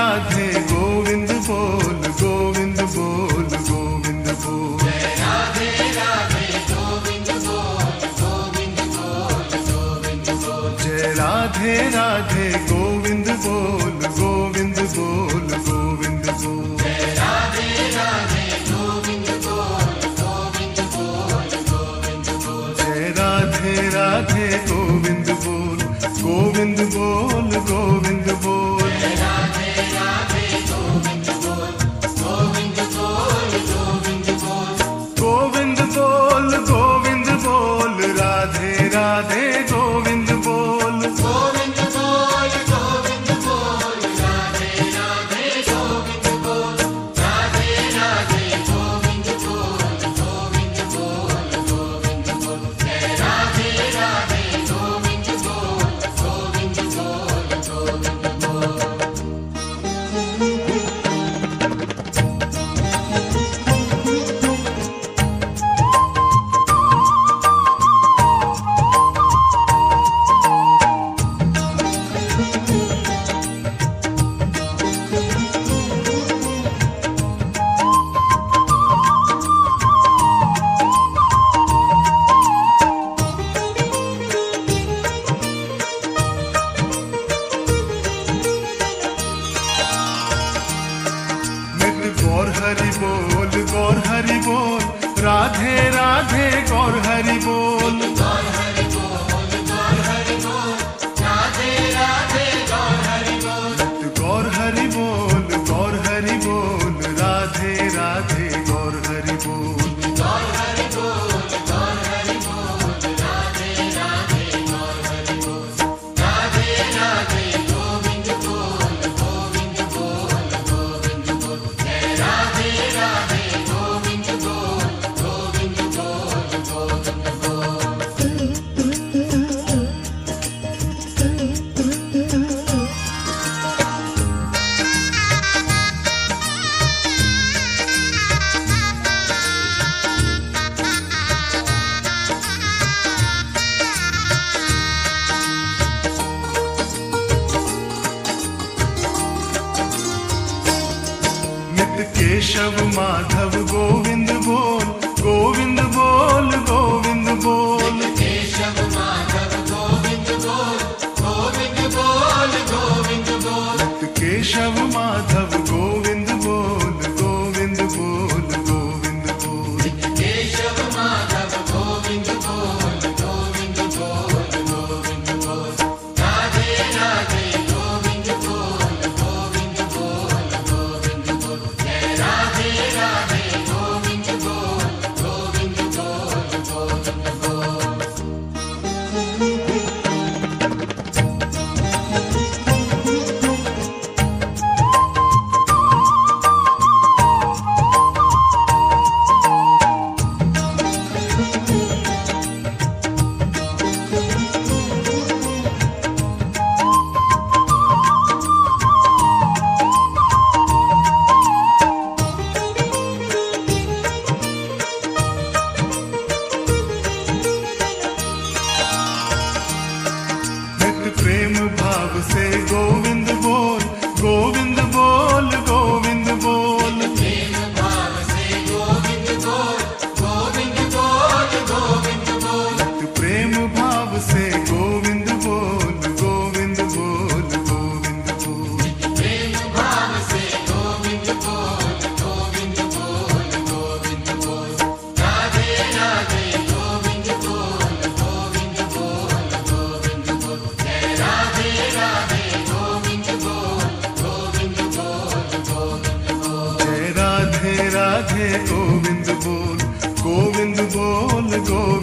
राधे गोविंद बोल, गोविंद बोल, गोविंद बोल। जय राधे राधे गोविंद बोल, गोविंद बोल, गोविंद बोल। जय राधे राधे गोविंद बोल, गोविंद बोल, गोविंद बोल। जय राधे राधे गोविंद बोल, गोविंद बोल, गोविंद बोल। जय राधे राधे गोविंद बोल, गोविंद बोल, गोविंद बोल। जय राधे राधे गोविंद बोल, गोविंद बोल, गोविंद बोल। गोविंद बोल, गोविंद बोल, राधे राधे गोविंद बोल। गोविंद बोल, गोविंद बोल, राधे राधे गोविंद बोल। राधे राधे गोविंद बोल, गोविंद बोल, गोविंद बोल। जय राधे राधे गोविंद बोल, गोविंद बोल, गोविंद बोल। गौर हरि बोल, गौर हरि बोल, राधे राधे गौर हरि बोल। गौर हरि बोल, गौर हरि बोल, राधे राधे गौर हरि बोल। गौर हरि बोल, गौर हरि बोल, राधे राधे गौर हरि बोल। गौर हरि बोल, गौर हरि बोल, राधे राधे गौर हरि बोल। राधे राधे गोविंद बोल, गोविंद बोल, गोविंद बोल। जय राधे राधे गोविंद बोल, गोविंद बोल, गोविंद बोल। नित केशव माधव गोविंद बोल, गोविंद बोल, गोविंद बोल। केशव माधव गोविंद बोल, गोविंद बोल, गोविंद बोल। नित केशव माधव गोविंद बोल, गोविंद बोल, गोविंद बोल। केशव माधव गोविंद बोल, गोविंद बोल, गोविंद बोल। राधे राधे गोविंद बोल, गोविंद बोल, गोविंद बोल। जय राधे राधे गोविंद बोल, गोविंद बोल, गोविंद बोल। नित प्रेम भाव से गोविंद बोल, गोविंद बोल, गोविंद बोल। प्रेम भाव से गोविंद बोल, गोविंद बोल, गोविंद बोल। नित प्रेम भाव से गोविंद बोल, गोविंद बोल, गोविंद बोल। प्रेम भाव से गोविंद बोल, गोविंद बोल, गोविंद बोल। राधे राधे गोविंद बोल, गोविंद बोल, गोविंद बोल। जय राधे राधे गोविंद बोल, गोविंद बोल, गोविंद बोल। जय राधे राधे गोविंद बोल, गोविंद बोल, गोविंद